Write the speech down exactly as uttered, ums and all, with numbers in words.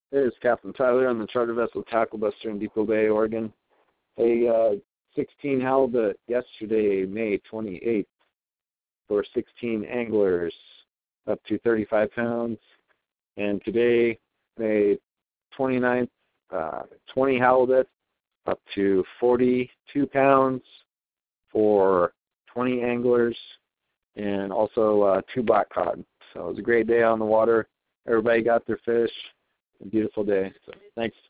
It is Captain Tyler on the charter vessel Tackle Buster in Depot Bay, Oregon. A uh, sixteen halibut yesterday, May twenty-eighth, for sixteen anglers, up to thirty-five pounds. And today, May twenty-ninth, uh, twenty halibut, up to forty-two pounds for twenty anglers, and also uh, two black cod. So it was a great day on the water. Everybody got their fish. A beautiful day. So thanks.